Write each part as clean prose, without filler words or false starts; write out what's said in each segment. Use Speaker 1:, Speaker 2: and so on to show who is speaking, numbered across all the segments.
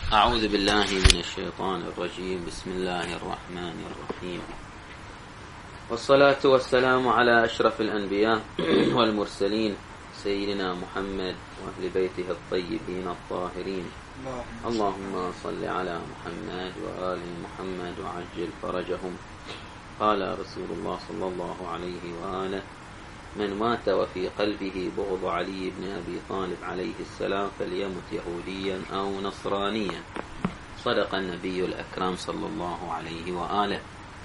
Speaker 1: أعوذ بالله من الشيطان الرجيم. بسم الله الرحمن الرحيم، والصلاة والسلام على أشرف الأنبياء والمرسلين سيدنا محمد وأهل بيته الطيبين الطاهرين. اللهم صل على محمد وآل محمد وعجل فرجهم. قال رسول الله صلى الله عليه وآله: من مات وفي قلبه بغض علي بن أبي طالب عليه السلام فليمت يهوديا أو نصرانيا. صدق النبي الأكرم صلى الله عليه وآله.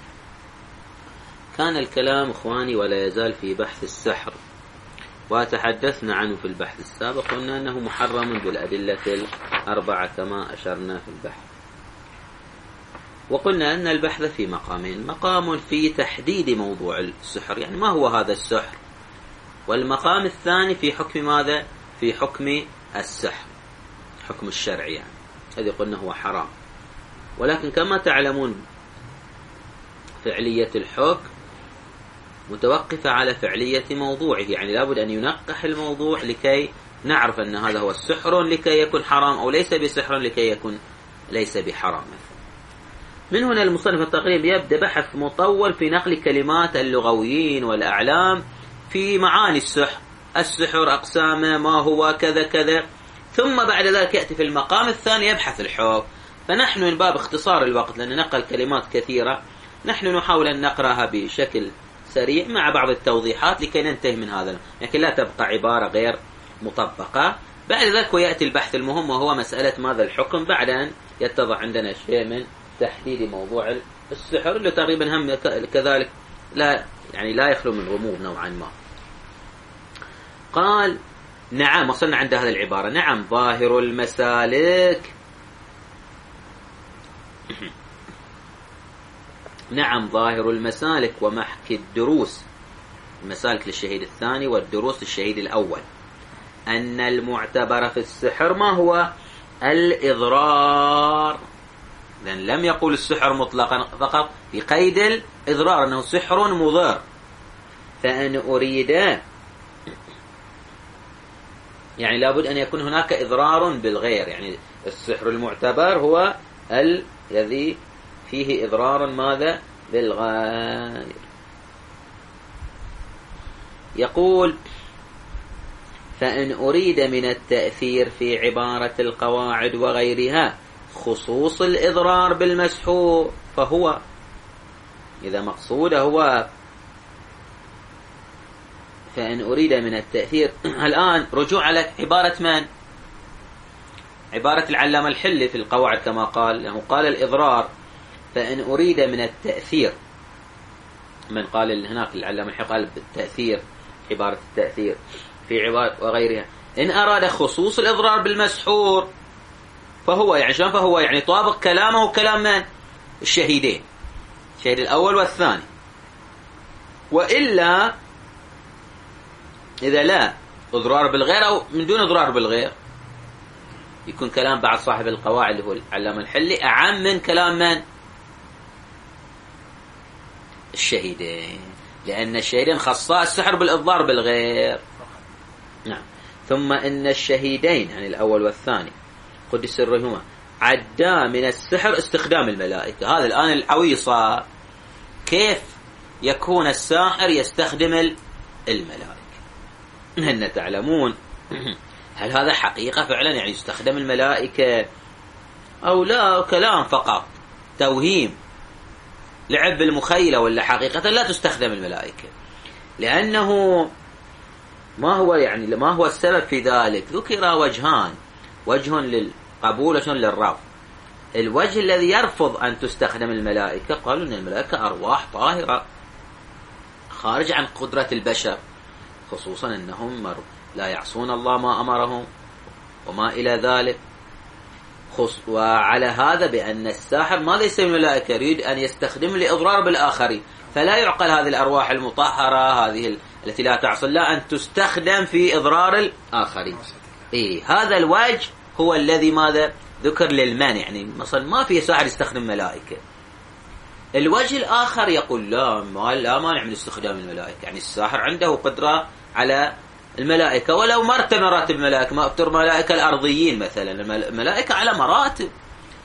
Speaker 1: كان الكلام إخواني ولا يزال في بحث السحر، وتحدثنا عنه في البحث السابق، قلنا أنه محرم بالأدلة الأربعة كما أشرنا في البحث. وقلنا أن البحث في مقامين: مقام في تحديد موضوع السحر، يعني ما هو هذا السحر، والمقام الثاني في حكم ماذا؟ في حكم السحر، حكم الشرعي، يعني هذه قلنا هو حرام. ولكن كما تعلمون فعلية الحكم متوقفة على فعلية موضوعه، يعني لابد أن ينقح الموضوع لكي نعرف أن هذا هو السحر لكي يكون حرام، أو ليس بسحر لكي يكون ليس بحرام. من هنا المصنف التقريب يبدأ بحث مطول في نقل كلمات اللغويين والأعلام في معاني السحر، السحر أقسامه ما هو كذا كذا، ثم بعد ذلك يأتي في المقام الثاني يبحث الحكم. فنحن من باب اختصار الوقت، لأن نقل كلمات كثيرة، نحن نحاول أن نقرأها بشكل سريع مع بعض التوضيحات لكي ننتهي من هذا، لكن لا تبقى عبارة غير مطبقة. بعد ذلك يأتي البحث المهم، وهو مسألة ماذا الحكم، بعد أن يتضح عندنا شيء من تحديد موضوع السحر، اللي تقريبا هم كذلك لا يخلو من غموض نوعا ما. قال: نعم، وصلنا عند هذه العبارة: نعم ظاهر المسالك نعم ظاهر المسالك ومحك الدروس، المسالك للشهيد الثاني والدروس للشهيد الأول، أن المعتبر في السحر ما هو الإضرار. لأن لم يقول السحر مطلقا، فقط في قيد الإضرار، أنه سحر مضر. فأن أريد، يعني لابد أن يكون هناك إضرار بالغير، يعني السحر المعتبر هو الذي فيه إضرار ماذا؟ بالغير. يقول: فإن أريد من التأثير في عبارة القواعد وغيرها خصوص الإضرار بالمسحور فهو، إذا مقصوده هو فإن أريد من التأثير. الآن رجوع على عبارة من؟ عبارة العلامة الحلي في القواعد كما قال، لأنه قال الإضرار. فإن أريد من التأثير، من قال هناك العلامة الحلي قال بالتأثير، عبارة التأثير في عبارة وغيرها، إن أراد خصوص الإضرار بالمسحور فهو، يعني شلون فهو؟ يعني طابق كلامه كلام من؟ الشهيدين، الشهيد الأول والثاني. وإلا إذا لا إضرار بالغير أو من دون إضرار بالغير، يكون كلام بعض صاحب القواعد اللي هو العلامة الحلي أعم من كلام من؟ الشهيدين، لأن الشهيدين خصاء السحر بالإضرار بالغير. نعم. ثم إن الشهيدين، يعني الأول والثاني قدس سرهما، عدا من السحر استخدام الملائكة. هذا الآن العويصة، كيف يكون الساحر يستخدم الملائكة؟ إن تعلمون هل هذا حقيقة فعلا، يعني يستخدم الملائكة أو لا كلام فقط توهيم لعب المخيلة، ولا حقيقة لا تستخدم الملائكة؟ لأنه ما هو السبب في ذلك؟ ذكر وجهان: وجه للقبول وجه للرفض. الوجه الذي يرفض أن تستخدم الملائكة، قالوا أن الملائكة أرواح طاهرة خارج عن قدرة البشر، خصوصا أنهم لا يعصون الله ما أمرهم وما إلى ذلك. وعلى هذا بأن الساحر ماذا يسوي الملائكة؟ يريد أن يستخدم لإضرار بالآخرين، فلا يعقل هذه الأرواح المطهرة هذه التي لا تعصي الله أن تستخدم في إضرار الآخرين. هذا الوجه هو الذي ماذا ذكر للمانع، يعني مثلا ما في ساحر يستخدم ملائكة. الوجه الآخر يقول لا مانع من استخدام الملائكة، يعني الساحر عنده قدرة على الملائكة ولو مرتبة الملائكة، ما أكثر ملائكة الأرضيين مثلا، الملائكة على مراتب،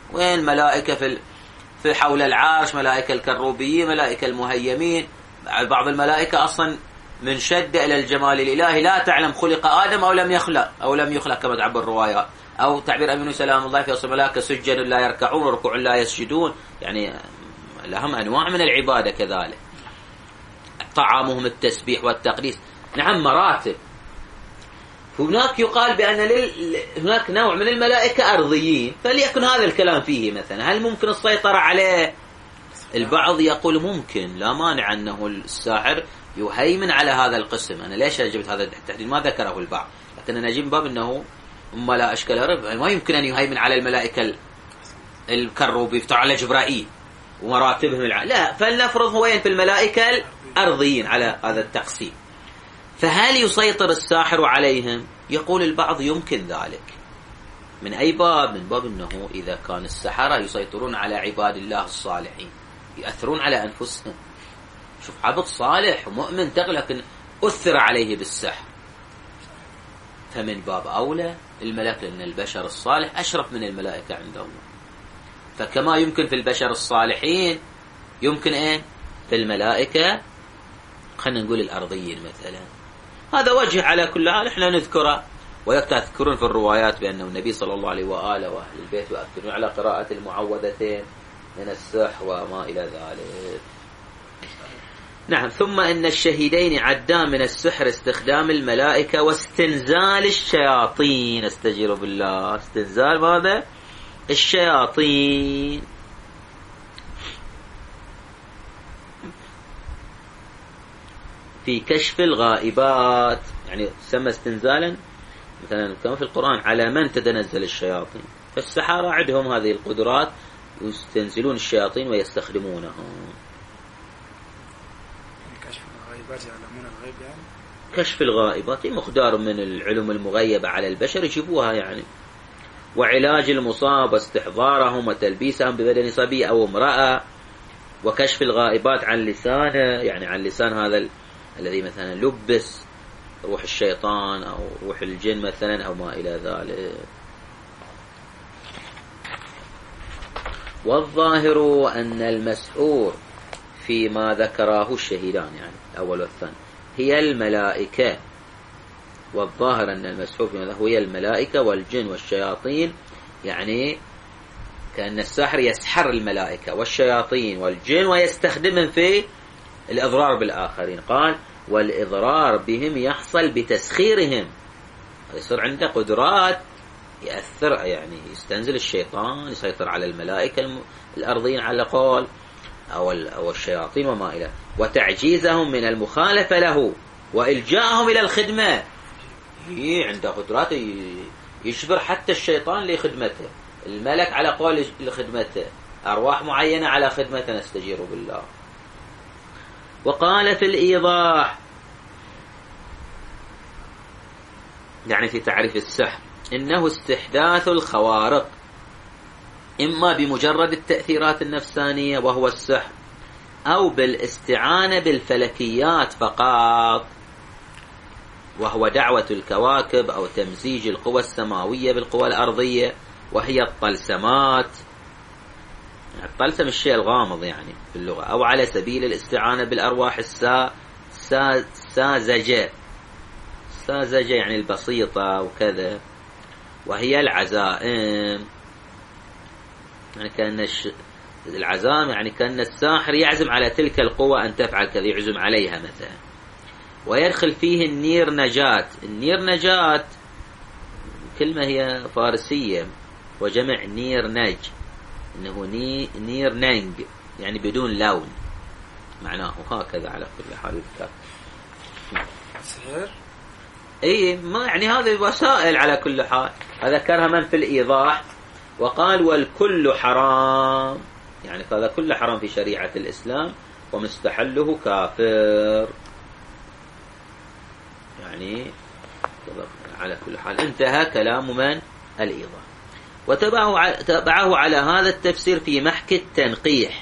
Speaker 1: وين ملائكة في حول العرش، ملائكة الكروبيين، ملائكة المهيمين. بعض الملائكة أصلا من شد إلى الجمال الإلهي لا تعلم خلق آدم أو لم يخلق كما تعبر الروايات، أو تعبير أمين سلام الله في أصل الملائكة سجد لا يركعون وركوع لا يسجدون، يعني لهم أنواع من العبادة كذلك. طعامهم التسبيح والتقديس. نعم مراتب. هناك يقال بأن هناك نوع من الملائكة أرضيين، فليكن هذا الكلام فيه مثلا، هل ممكن السيطرة عليه؟ البعض يقول ممكن، لا مانع أنه الساحر يهيمن على هذا القسم. أنا ليش أجبت هذا التحديد؟ ما ذكره البعض، لكن أنا أجيب باب أنه ما لا أشكال رب، ما يمكن أن يهيمن على الملائكة الكروبي على جبرائيل ومراتبهم لا، فلنفرض هو في الملائكة الأرضيين على هذا التقسيم. فهل يسيطر الساحر عليهم؟ يقول البعض يمكن ذلك. من أي باب؟ من باب أنه إذا كان السحرة يسيطرون على عباد الله الصالحين يأثرون على أنفسهم. شوف عبد صالح ومؤمن لكن أثر عليه بالسحر، فمن باب أولى الملك، لأن البشر الصالح أشرف من الملائكة عند الله. فكما يمكن في البشر الصالحين يمكن في الملائكة خلينا نقول الأرضيين مثلا. هذا وجه على كل حال احنا نذكره، ويذكرون في الروايات بأنه النبي صلى الله عليه وآله وأهل البيت يؤثرون على قراءة المعوذتين من السحر وما إلى ذلك. نعم. ثم إن الشهيدين عدان من السحر استخدام الملائكة واستنزال الشياطين. استجير بالله. استنزال ماذا؟ الشياطين. في كشف الغائبات، يعني تسمى استنزالا مثلا كما في القرآن على من تتنزل الشياطين. فالسحرة عندهم هذه القدرات، يستنزلون الشياطين ويستخدمونها.
Speaker 2: كشف الغائبات يعلمون الغيب يعني؟
Speaker 1: كشف الغائبات مقدار من العلوم المغيبة على البشر يجيبوها يعني. وعلاج المصاب واستحضارهم وتلبيسهم ببدن صبي أو امرأة. وكشف الغائبات عن لسانه، يعني عن لسان هذا الذي مثلا لبس روح الشيطان أو روح الجن مثلا أو ما إلى ذلك. والظاهر أن المسحور فيما ذكره الشهيدان، يعني الأول والثاني، هي الملائكة. والظاهر أن المسحور فيما ذكره هي الملائكة والجن والشياطين، يعني كأن الساحر يسحر الملائكة والشياطين والجن ويستخدمهم في الإضرار بالآخرين. قال والإضرار بهم يحصل بتسخيرهم، يصير عنده قدرات يأثر، يعني يستنزل الشيطان يسيطر على الملائكة الأرضين على قول أو الشياطين وما إلى، وتعجيزهم من المخالفة له وإلجاءهم إلى الخدمة. عنده قدرات يجبر حتى الشيطان لخدمته، الملك على قول لخدمته، أرواح معينة على خدمته. نستجير بالله. وقال في الإيضاح، يعني في تعريف السحر، إنه استحداث الخوارق إما بمجرد التأثيرات النفسانية وهو السحر، أو بالاستعانة بالفلكيات فقط وهو دعوة الكواكب، أو تمزيج القوى السماوية بالقوى الأرضية وهي الطلسمات. الطلسم الشيء الغامض يعني في اللغة، أو على سبيل الاستعانة بالأرواح الساذجة يعني البسيطة وكذا، وهي العزائم، يعني كأن العزائم يعني كأن الساحر يعزم على تلك القوة أن تفعل كذا، يعزم عليها مثلا. ويدخل فيه النير نجاة. النير نجاة كلمة هي فارسية وجمع نير نج، إنه نير ننج يعني بدون لون، معناه هكذا على كل حال.
Speaker 2: سحر
Speaker 1: ما يعني هذه وسائل على كل حال. ذكرها من في الإيضاح. وقال والكل حرام، يعني هذا كل حرام في شريعة الإسلام، ومستحله كافر، يعني على كل حال. انتهى كلام من الإيضاح. وتبعه على هذا التفسير في محك التنقيح،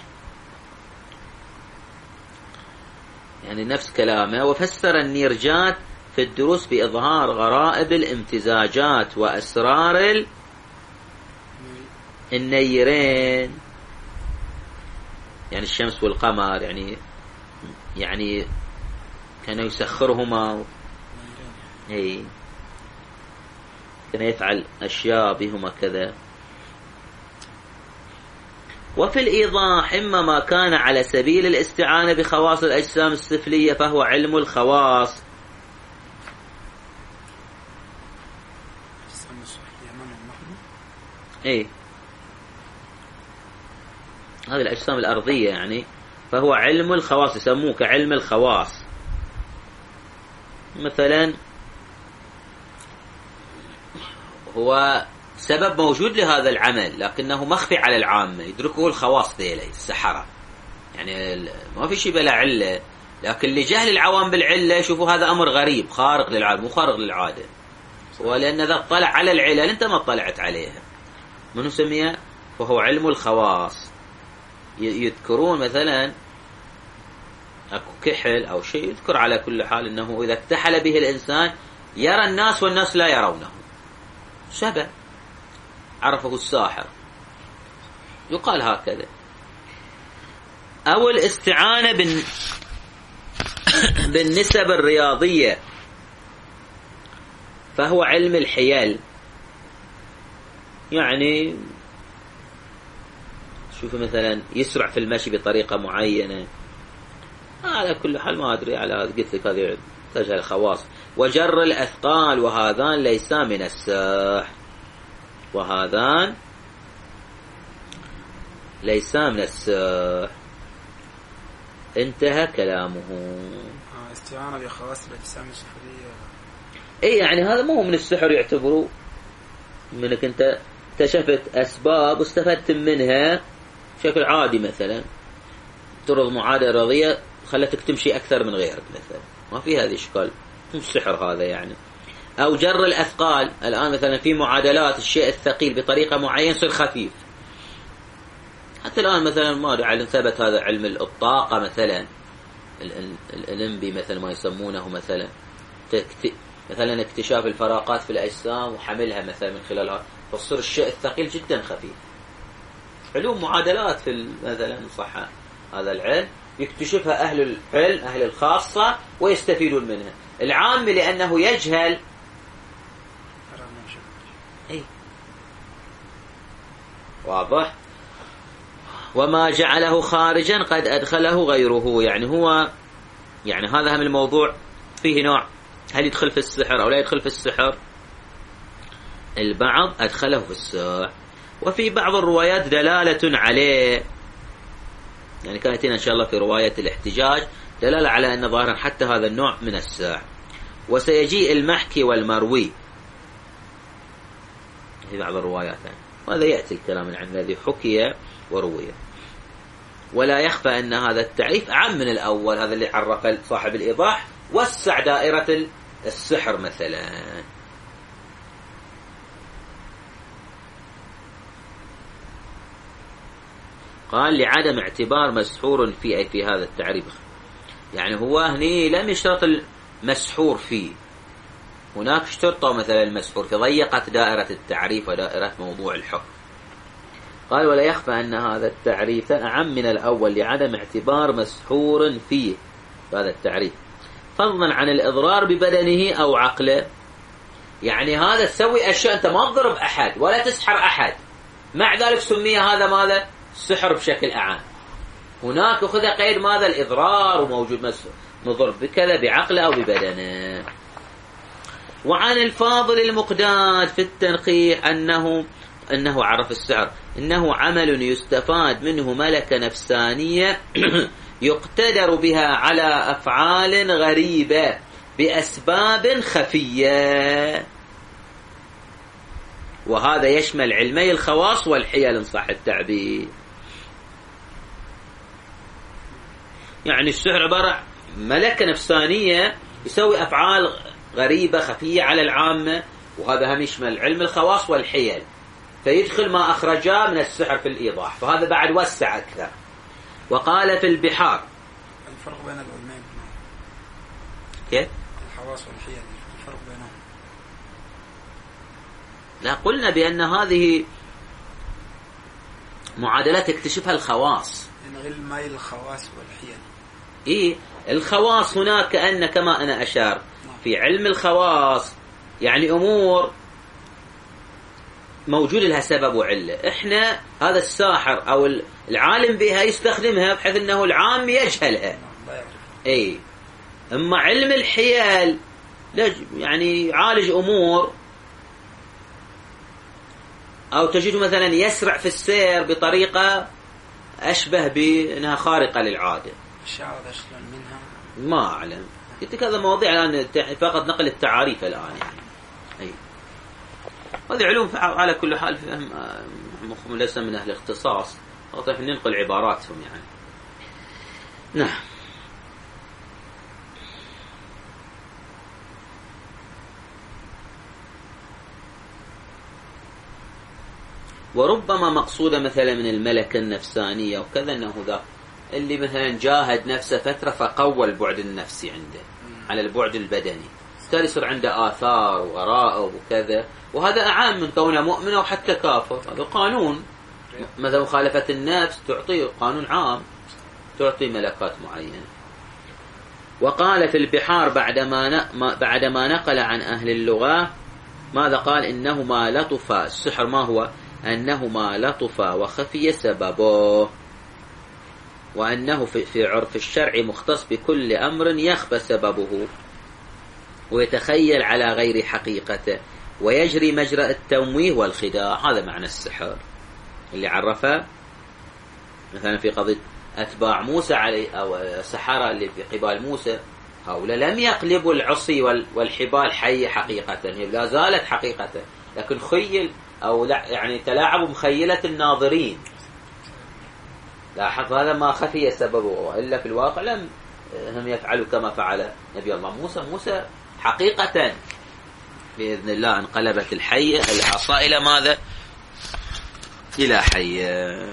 Speaker 1: يعني نفس كلامه. وفسر النيرجات في الدروس بإظهار غرائب الامتزاجات وأسرار النيرين يعني الشمس والقمر، يعني كان يسخرهما، اي كان يفعل أشياء بهما كذا. وفي الإيضاح إما ما كان على سبيل الاستعانة بخواص الأجسام السفلية فهو علم الخواص. اي هذه الأجسام الأرضية يعني فهو علم الخواص، يسموه كعلم الخواص. مثلا هو سبب موجود لهذا العمل لكنه مخفي على العامة، يدركه الخواص ذيلي السحرة، يعني ما في شيء بلا علة، لكن لجهل العوام بالعلة يشوفوا هذا أمر غريب خارق للعادة، مو خارق للعادة، ولأن إذا اطلع على العلل أنت ما اطلعت عليها. منو سميها؟ وهو علم الخواص. يذكرون مثلا أكو كحل أو شيء، يذكر على كل حال أنه إذا اكتحل به الإنسان يرى الناس والناس لا يرونه، شبه عرفه الساحر، يقال هكذا. أو الاستعانة بالنسب الرياضية فهو علم الحيل، يعني شوف مثلا يسرع في المشي بطريقة معينة، على كل حال ما أدري، على قلت لك هذه تجهل الخواص. وجر الأثقال وهذان ليسا من السحر، وهذان ليسا من السحر. انتهى كلامه.
Speaker 2: استعانة بخواص الأجسام السحرية،
Speaker 1: اي يعني هذا مو من السحر، يعتبروا منك انت اكتشفت أسباب واستفدت منها بشكل عادي، مثلا ترض معادلة رياضية خلتك تمشي أكثر من غيرك مثلا، ما في هذه إشكال، مو السحر هذا يعني. أو جر الأثقال، الآن مثلا في معادلات الشيء الثقيل بطريقة معينة يصير خفيف، حتى الآن مثلا ما أدري ثبت هذا علم الطاقة مثلا، الأولمبي مثلا ما يسمونه مثلا اكتشاف الفراغات في الأجسام وحملها مثلا من خلالها، فصير الشيء الثقيل جدا خفيف. علوم معادلات في مثلا صح هذا العلم يكتشفها أهل العلم أهل الخاصة ويستفيدون منها، العام لأنه يجهل. أي واضح. وما جعله خارجا قد أدخله غيره، يعني هو يعني هذا هم الموضوع فيه نوع، هل يدخل في السحر أو لا يدخل في السحر؟ البعض أدخله في السحر، وفي بعض الروايات دلالة عليه، يعني كانت هنا إن شاء الله في رواية الاحتجاج دلالة على أن ظاهرا حتى هذا النوع من السحر. وسيجيء المحكي والمروي في بعض الروايات، وهذا يأتي الكلام عن الذي حكي وروي. ولا يخفى أن هذا التعريف أعم من الأول، هذا اللي عرف صاحب الإيضاح وسع دائرة السحر مثلا. قال لعدم اعتبار مسحور في هذا التعريف، يعني هو هني لم يشترط المسحور فيه، هناك اشترطوا مثلا المسحور، فضيقت دائرة التعريف ودائرة موضوع الحكم. قال ولا يخفى أن هذا التعريف أعم من الأول لعدم اعتبار مسحور فيه هذا التعريف، فضلا عن الإضرار ببدنه أو عقله. يعني هذا تسوي أشياء أنت ما تضرب أحد ولا تسحر أحد، مع ذلك سمي هذا ماذا؟ السحر بشكل أعام. هناك أخذ قيد ماذا؟ الإضرار، وموجود مضر بكذا بعقله أو ببدنه. وعن الفاضل المقداد في التنقيح أنه عرف السحر إنه عمل يستفاد منه ملكة نفسانية يقتدر بها على أفعال غريبة بأسباب خفية، وهذا يشمل علمي الخواص والحيل إن صح التعبير. يعني السحر عبارة ملكة نفسانية يسوي أفعال غريبة خفية على العامة، وهذا هم يشمل علم الخواص والحيل، فيدخل ما أخرجاه من السحر في الإيضاح، فهذا بعد وسع أكثر. وقال في البحار
Speaker 2: الفرق بين العلمين
Speaker 1: كيف؟
Speaker 2: الحواس والحيل الفرق بينهم؟
Speaker 1: لا قلنا بأن هذه معادلة تكتشفها الخواص.
Speaker 2: يعني غير مايل الخواص والحيل.
Speaker 1: إيه الخواص هناك كأن كما أنا أشار في علم الخواص يعني أمور موجود لها سبب وعلة. إحنا هذا الساحر أو العالم بها يستخدمها بحيث أنه العام يجهلها. إيه أما علم الحيل يعني يعالج أمور أو تجد مثلا يسرع في السير بطريقة أشبه بأنها خارقة للعادة.
Speaker 2: الشعر أشكال منها
Speaker 1: ما أعلم. قلت هذا مواضيع الآن فقط نقل التعاريف الآن يعني. أي هذه علوم على كل حال فهم ليس من أهل الاختصاص طيب ننقل عباراتهم يعني. نعم. وربما مقصودة مثلا من الملكة النفسانية وكذا أنه ذا اللي مثلا جاهد نفسه فترة فقوى البعد النفسي عنده على البعد البدني بالتالي يصير عنده آثار وغرائب وكذا وهذا أعام من كونه مؤمن أو حتى كافر. هذا قانون مثلا مخالفة النفس تعطي قانون عام تعطي ملكات معينة. وقال في البحار بعدما نقل عن أهل اللغة ماذا قال؟ إنه ما لطف السحر ما هو؟ أنه ما لطف وخفي سببه وأنه في عرف الشرع مختص بكل أمر يخفى سببه ويتخيل على غير حقيقته ويجري مجرى التمويه والخداع. هذا معنى السحر اللي عرفه مثلا في قضية أتباع موسى عليه أو السحرة اللي في قبال موسى هؤلاء لم يقلبوا العصي والحبال حي حقيقة هي لا زالت حقيقة لكن خيل أو يعني تلاعبوا مخيلة الناظرين. لاحظ هذا ما خفي سببه وإلا في الواقع لم هم يفعلوا كما فعل نبي الله موسى حقيقة بإذن الله انقلبت الحية العصا إلى ماذا؟ إلى حية.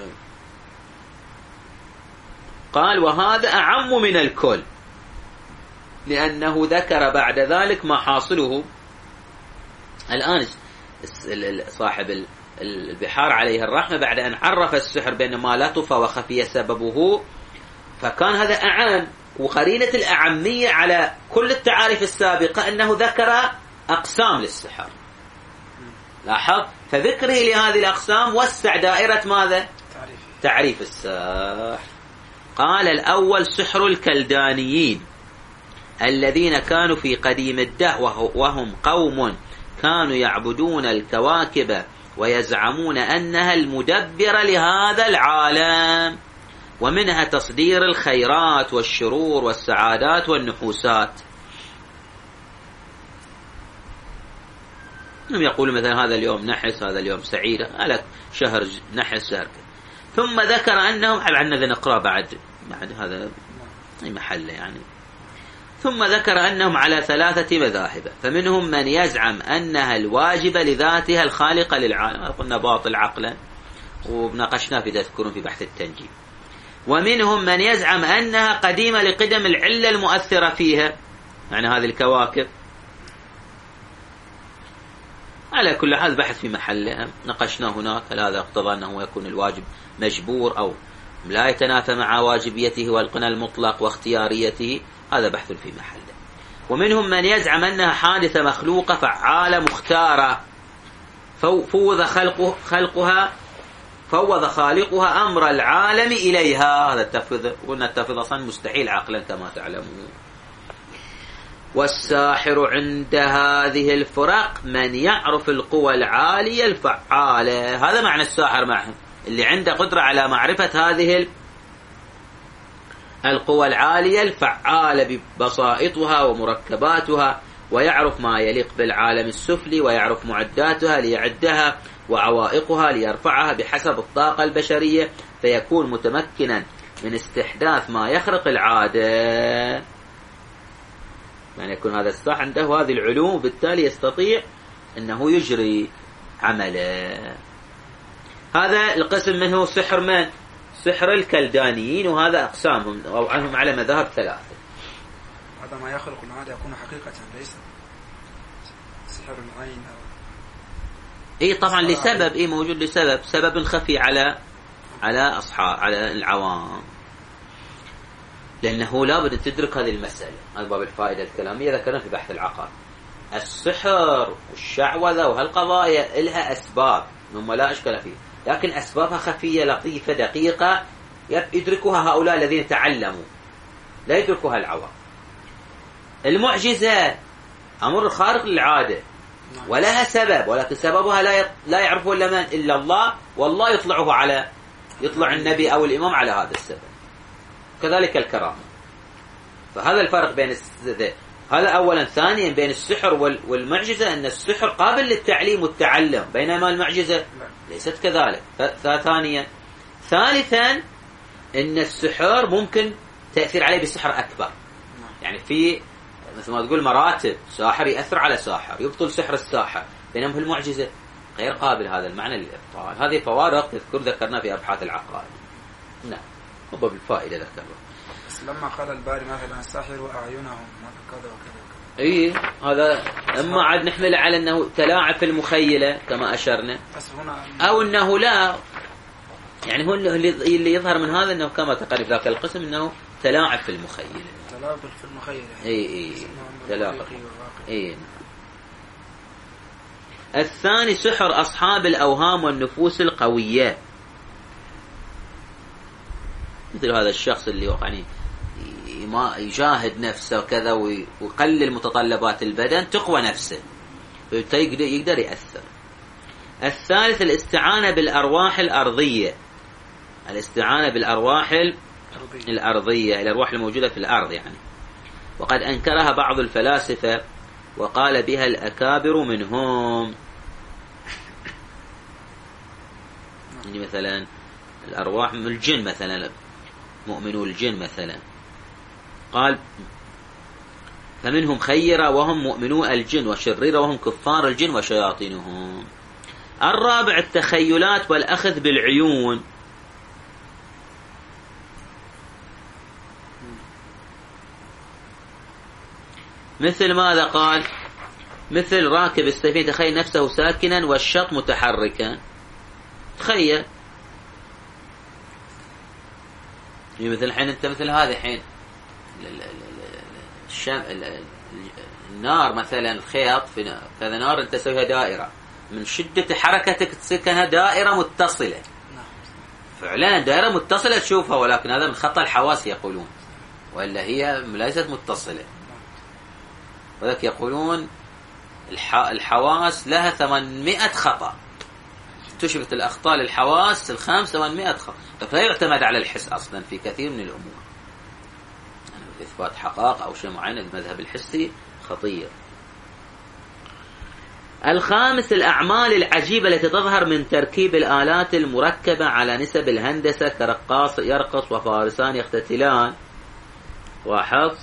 Speaker 1: قال وهذا أعم من الكل لأنه ذكر بعد ذلك ما حاصله. الآن صاحب البحار عليه الرحمة بعد أن عرف السحر بأن ما لطف وخفي سببه فكان هذا أعم وقرينة الأعمية على كل التعاريف السابقة أنه ذكر أقسام للسحر. لاحظ فذكره لهذه الأقسام وسع دائرة ماذا؟ تعريف السحر. قال الأول سحر الكلدانيين الذين كانوا في قديم الدهر وهم قوم كانوا يعبدون الكواكب ويزعمون أنها المدبرة لهذا العالم ومنها تصدير الخيرات والشرور والسعادات والنحوسات. هم يقولون مثلا هذا اليوم نحس هذا اليوم سعيد على شهر نحس شهر. ثم ذكر أنهم عندنا نقرأ بعد هذا محل يعني. ثم ذكر أنهم على 3 مذاهب فمنهم من يزعم أنها الواجبة لذاتها الخالقة للعالم قلنا باطل عقلا وناقشنا في تذكرون في بحث التنجيم. ومنهم من يزعم أنها قديمة لقدم العلة المؤثرة فيها يعني هذه الكواكب. على كل حال بحث في محله ناقشنا هناك هل هذا اقتضى أنه يكون الواجب مجبور أو لا يتنافى مع واجبيته والقنا المطلق واختياريته هذا بحث في محله. ومنهم من يزعم أنها حادثة مخلوقة فعالة مختارة فوض خالقها أمر العالم إليها. هذا التفويض قلنا التفويض أصلا مستحيل عقلا كما تعلمون. والساحر عند هذه الفرق من يعرف القوى العالية الفعالة. هذا معنى الساحر معهم اللي عنده قدرة على معرفة هذه القوى العالية الفعالة ببسائطها ومركباتها ويعرف ما يليق بالعالم السفلي ويعرف معداتها ليعدها وعوائقها ليرفعها بحسب الطاقة البشرية فيكون متمكنا من استحداث ما يخرق العادة. يعني يكون هذا الساحر عنده هذه العلوم وبالتالي يستطيع أنه يجري عمله. هذا القسم منه سحر من؟ سحر الكلدانيين وهذا أقسامهم أو عنهم على مذاهب 3.
Speaker 2: هذا ما يخلق العادة يكون حقيقة ليس سحر العين أو
Speaker 1: طبعا لسبب موجود لسبب خفي على العوام، لأنه لابد أن تدرك هذه المسألة. هذا باب الفائدة الكلامية ذكرنا في بحث العقائد. السحر والشعوذة وهالقضايا لها أسباب مما لا إشكال فيه، لكن أسبابها خفية لطيفة دقيقة يدركها هؤلاء الذين تعلموا، لا يدركها العوام. المعجزة أمر خارق للعادة ولها سبب، ولكن سببها لا يعرفه إلا الله، والله يطلع النبي أو الإمام على هذا السبب. كذلك الكرامة. فهذا الفرق بين هذا أولا. ثانيا بين السحر والمعجزة أن السحر قابل للتعليم والتعلم، بينما المعجزة ليست كذلك. ثانيا. ثالثا أن السحر ممكن تأثير عليه بسحر أكبر، يعني في مثل ما تقول مراتب، ساحر يأثر على ساحر يبطل سحر الساحر، بينما المعجزة غير قابل هذا المعنى للإبطال. هذه فوارق ذكرنا في أبحاث العقائد. نعم، هو بالفائدة ذكرنا.
Speaker 2: بس لما قال الباري مثلا الساحر وأعينهم كذا وكذا،
Speaker 1: اي هذا اما عاد نحمل على انه تلاعب في المخيلة كما اشرنا، او انه لا، يعني هو اللي يظهر من هذا انه كما تقرر ذاك القسم انه تلاعب في المخيلة.
Speaker 2: تلاعب في المخيلة.
Speaker 1: اي تلاعب. اي. الثاني سحر اصحاب الاوهام والنفوس القوية، مثل هذا الشخص اللي يعني ما يجاهد نفسه وكذا ويقلل متطلبات البدن، تقوى نفسه يقدر يأثر. الثالث الاستعانة بالأرواح الأرضية، الاستعانة بالأرواح الأرضية، الأرواح الموجودة في الأرض يعني، وقد أنكرها بعض الفلاسفة وقال بها الأكابر منهم. يعني مثلا الأرواح من الجن، مثلا مؤمنو الجن مثلا، قال فمنهم خيرة وهم مؤمنو الجن، وشريرة وهم كفار الجن وشياطينهم. الرابع التخيلات والأخذ بالعيون، مثل ماذا قال؟ مثل راكب السفينة تخيل نفسه ساكنا والشط متحركا. تخيل مثل الحين انت مثل هذا حين النار مثلا، الخيط في هذا نار انت تسويها دائرة، من شدة حركتك تصير كأنها دائرة متصلة. فعلا دائرة متصلة تشوفها، ولكن هذا من خطأ الحواس يقولون، وإلا هي ليست متصلة. وذلك يقولون الحواس لها 800 خطأ، اكتشفت الأخطاء للحواس الخمس 800 خطأ، فلا يعتمد على الحس أصلا في كثير من الأمور. يعني إثبات حقائق أو شيء معين المذهب الحسي خطير. الخامس الأعمال العجيبة التي تظهر من تركيب الآلات المركبة على نسب الهندسة، كرقاص يرقص وفارسان يختتلان وحفظ.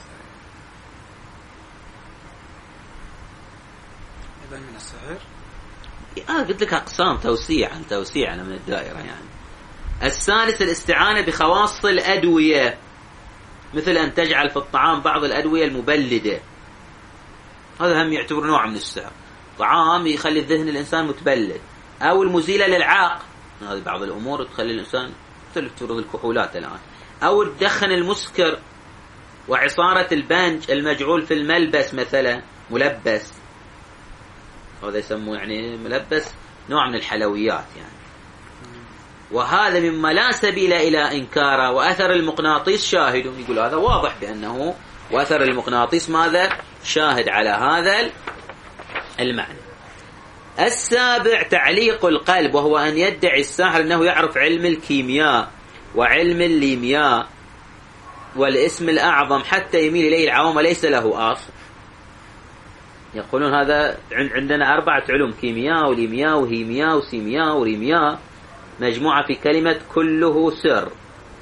Speaker 2: إذا من السحر
Speaker 1: قلت لك أقسام توسيع من الدائرة يعني. الثالث الاستعانة بخواص الأدوية، مثل أن تجعل في الطعام بعض الأدوية المبلدة، هذا هم يعتبر نوع من السحر. طعام يخلي الذهن الإنسان متبلد، أو المزيلة للعاق، هذه بعض الأمور تخلي الإنسان تفرض الكحولات الآن، أو تدخن المسكر، وعصارة البنج المجعول في الملبس مثلا، ملبس، هذا يسموه يعني ملبس نوع من الحلويات يعني. وهذا مما لا سبيل إلى إنكاره. وأثر المغناطيس شاهد، يقول هذا واضح بأنه وأثر المغناطيس ماذا؟ شاهد على هذا المعنى. السابع تعليق القلب، وهو أن يدعي الساحر أنه يعرف علم الكيمياء وعلم الليمياء والاسم الأعظم حتى يميل إليه العوام ليس له أصل. يقولون هذا عندنا 4 علوم، كيمياء وليمياء وهيمياء وسيمياء وريمياء، مجموعة في كلمة كله سر.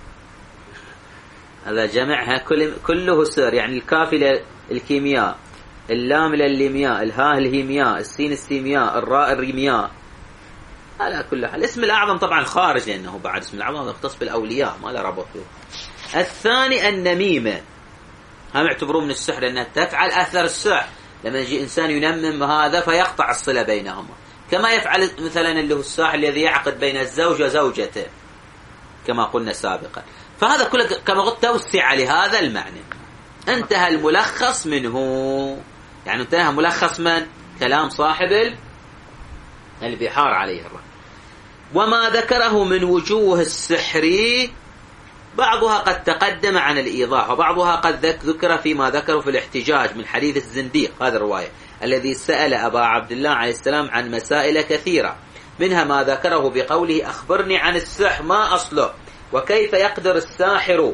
Speaker 1: هذا جمعها كله سر، يعني الكاف للكيمياء، اللام للليمياء، الهاء الهيمياء، السين السيمياء، الراء الريمياء. على كل حال الاسم الأعظم طبعا خارج، لأنه بعد اسم الأعظم يختص بالأولياء ما له ربط فيه. الثاني النميمة، هم يعتبرون من السحر أنها تفعل أثر السحر، لما يجي إنسان ينمم هذا فيقطع الصلة بينهما، كما يفعل مثلا اللي هو الساحر الذي يعقد بين الزوج وزوجته، كما قلنا سابقا. فهذا كله كما قلت توسع لهذا المعنى. انتهى الملخص منه، يعني انتهى ملخص من كلام صاحب البحار عليه الرحمة. وما ذكره من وجوه السحر بعضها قد تقدم عن الإيضاح، وبعضها قد ذكر فيما ذكره في الاحتجاج من حديث الزنديق، هذا الرواية الذي سأل أبا عبد الله عليه السلام عن مسائل كثيرة، منها ما ذكره بقوله أخبرني عن السحر ما أصله وكيف يقدر الساحر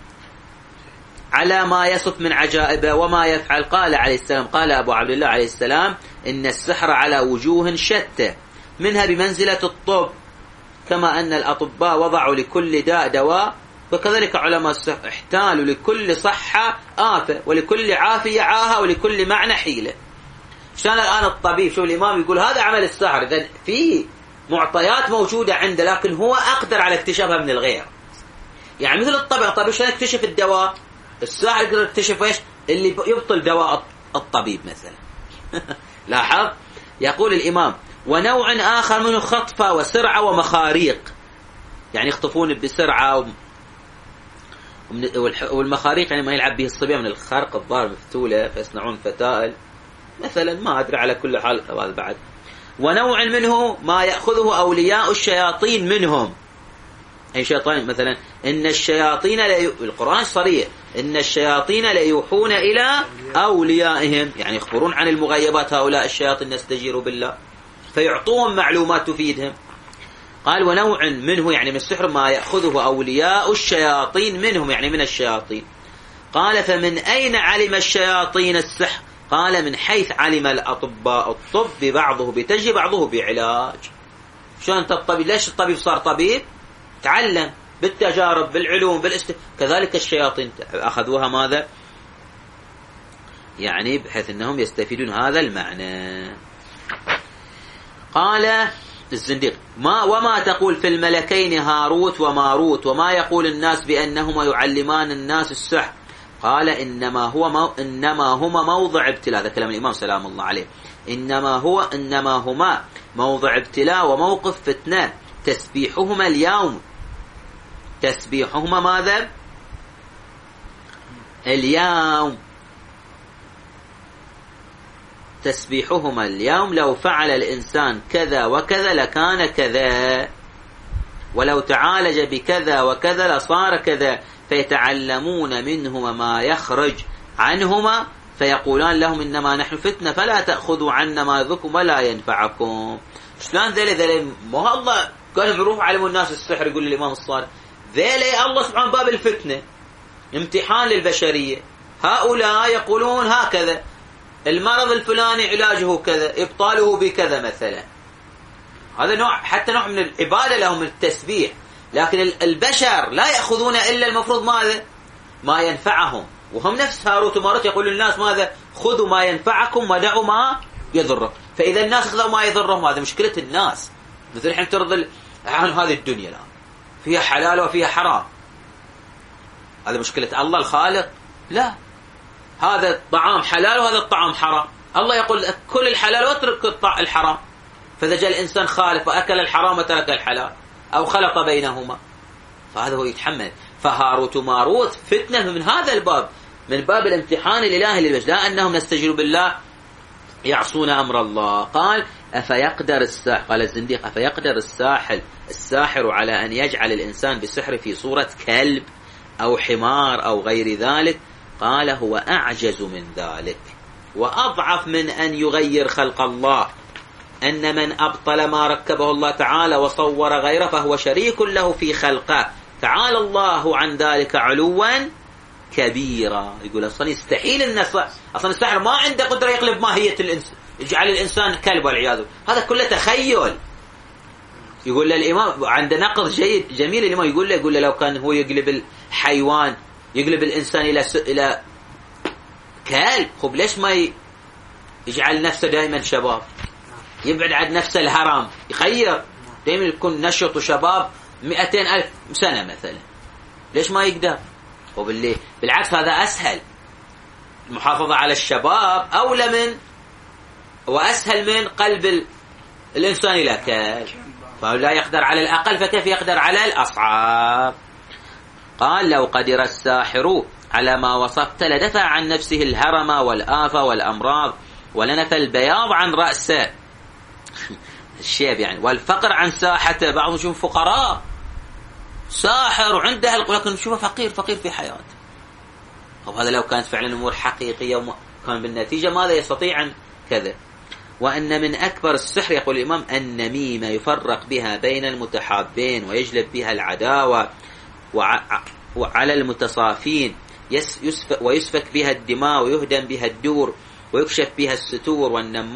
Speaker 1: على ما يصف من عجائبه وما يفعل. قال عليه السلام، قال أبو عبد الله عليه السلام إن السحر على وجوه شتى، منها بمنزلة الطب، كما أن الأطباء وضعوا لكل داء دواء، وكذلك علماء السحر احتالوا لكل صحة آفة، ولكل عافية عاهة، ولكل معنى حيلة. شان الآن الطبيب، شوف الإمام يقول هذا عمل السحر، إذن في معطيات موجودة عنده، لكن هو أقدر على اكتشافها من الغير. يعني مثل الطبيب شان يكتشف الدواء، الساحر يقدر يكتشف ايش اللي يبطل دواء الطبيب مثلا. لاحظ. يقول الإمام ونوع آخر منه خطفة وسرعة ومخاريق، يعني يخطفون بسرعة والمخاريق يعني ما يلعب به الصبيان من الخرق الضار مفتولة فيصنعون فتائل مثلا، ما أدري، على كل حال هذا بعد. ونوع منه ما يأخذه أولياء الشياطين منهم، أي شيطان مثلا إن الشياطين القرآن صريح إن الشياطين ليوحون إلى أوليائهم، يعني يخبرون عن المغيبات هؤلاء الشياطين نستجير بالله فيعطوهم معلومات تفيدهم. قال ونوع منه يعني من السحر ما يأخذه أولياء الشياطين منهم، يعني من الشياطين. قال فمن أين علم الشياطين السحر؟ قال من حيث علم الأطباء الطب ببعضه بتجربة بعضه بعلاج. شو أنت الطبيب؟ ليش الطبيب صار طبيب؟ تعلم بالتجارب بالعلوم كذلك الشياطين أخذوها ماذا؟ يعني بحيث أنهم يستفيدون هذا المعنى. قال الزنديق وما تقول في الملكين هاروت وماروت وما يقول الناس بأنهما يعلمان الناس السحر؟ قال إنما هما موضع ابتلاء، هذا كلام الإمام سلام الله عليه، إنما هما موضع ابتلاء وموقف فتنة، تسبيحهما اليوم، تسبيحهما ماذا؟ اليوم، تسبيحهما اليوم، لو فعل الإنسان كذا وكذا لكان كذا، ولو تعالج بكذا وكذا لصار كذا، فيتعلمون منهما ما يخرج عنهما فيقولان لهم إنما نحن فتنة فلا تأخذوا عنا ما يضركم ولا ينفعكم. شلون ذيلي ما الله قال بروح علموا الناس السحر؟ يقول الإمام الصادق ذيلي الله سبحانه باب الفتنة امتحان للبشرية. هؤلاء يقولون هكذا المرض الفلاني علاجه كذا، إبطاله بكذا مثلا، هذا نوع حتى نوع من العبادة لهم التسبيح، لكن البشر لا يأخذون إلا المفروض ماذا؟ ما ينفعهم، وهم نفس هاروت وماروت يقول للناس ماذا؟ خذوا ما ينفعكم ودعوا ما يضركم. فإذا الناس أخذوا ما يضرهم هذا مشكلة الناس. مثل الحين ترضى عن هذه الدنيا الآن فيها حلال وفيها حرام، هذا مشكلة الله الخالق؟ لا، هذا الطعام حلال وهذا الطعام حرام، الله يقول كل الحلال واترك الحرام، فإذا جاء الإنسان خالف وأكل الحرام وترك الحلال أو خلط بينهما فهذا هو يتحمل. فهاروت وماروت فتنة من هذا الباب، من باب الامتحان الإلهي للبشر، لا أنهم نستجير بالله يعصون أمر الله. قال أفيقدر الساحر، قال الزنديق أفيقدر الساحر على أن يجعل الإنسان بالسحر في صورة كلب أو حمار أو غير ذلك؟ قال هو أعجز من ذلك وأضعف من أن يغير خلق الله، أن من أبطل ما ركبه الله تعالى وصور غيره فهو شريك له في خلقه، تعالى الله عن ذلك علوا كبيرا. يقول أصلا يستحيل الناس، أصلا السحر ما عنده قدرة يقلب ماهية الإنسان، يجعل الإنسان كلب والعياذ، هذا كله تخيل. يقول له الإمام عند نقض جيد جميل، الإمام يقول له لو كان هو يقلب الحيوان يقلب الإنسان إلى كلب، خب ليش ما يجعل نفسه دائما شباب، يبعد عن نفسه الهرم، يخير دائما يكون نشط وشباب 200,000 سنة مثلا، ليش ما يقدر؟ وبالله بالعكس هذا أسهل، المحافظة على الشباب أولى من وأسهل من قلب الإنسان إلى كلب. فهو لا يقدر على الأقل، فكيف يقدر على الأصعب؟ قال لو قدر الساحر على ما وصفت لدفع عن نفسه الهرم والآفة والأمراض ولنفى البياض عن رأسه الشيب يعني والفقر عن ساحته. بعضهم يشوف فقراء ساحر وعنده لكن نشوفه فقير في حياته. وهذا لو كانت فعلا أمور حقيقية وكان بالنتيجة ماذا يستطيع أن كذا. وأن من أكبر السحر يقول الإمام النميمة يفرق بها بين المتحابين ويجلب بها العداوة وعلى المتصافين ويسفك بها الدماء ويهدم بها الدور ويكشف بها الستور.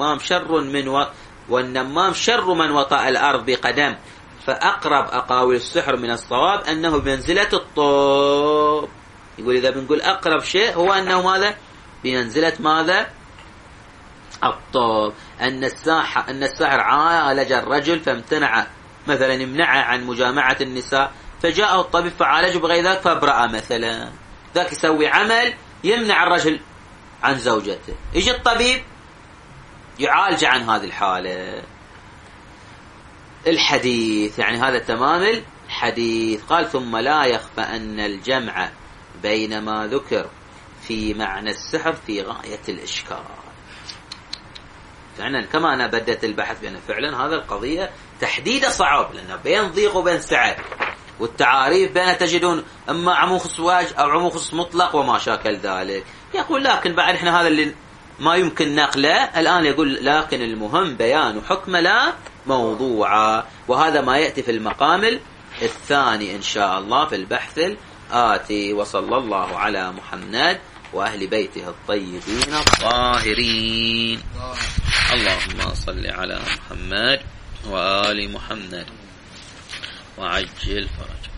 Speaker 1: والنمام شر من وطأ الأرض بقدم. فأقرب أقاويل السحر من الصواب أنه بمنزلة الطب. يقول إذا بنقول أقرب شيء هو أنه ماذا؟ بمنزلة ماذا؟ الطب. أن الساحر عالج الرجل فامتنع مثلا يمنعه عن مجامعة النساء فجاءه الطبيب فعالجه بغير ذلك فابرأ مثلا. ذاك يسوي عمل يمنع الرجل عن زوجته، يجي الطبيب يعالج عن هذه الحالة. الحديث يعني هذا تمام الحديث. قال ثم لا يخفى أن الجمع بين ما ذكر في معنى السحر في غاية الإشكال. فعلا كما أنا بدأت البحث بأن فعلا هذا القضية تحديد صعب، لأنه بين ضيق وبين سعة، والتعاريف بين تجدون أما عموم خصوص واجب أو عموم خصوص مطلق وما شاكل ذلك. يقول لكن بعد إحنا هذا اللي ما يمكن نقله الآن، يقول لكن المهم بيان حكم لا موضوعا. وهذا ما يأتي في المقام الثاني إن شاء الله في البحث الآتي. وصلى الله على محمد وأهل بيته الطيبين الطاهرين. اللهم صل على محمد وآل محمد وعجل فرجه.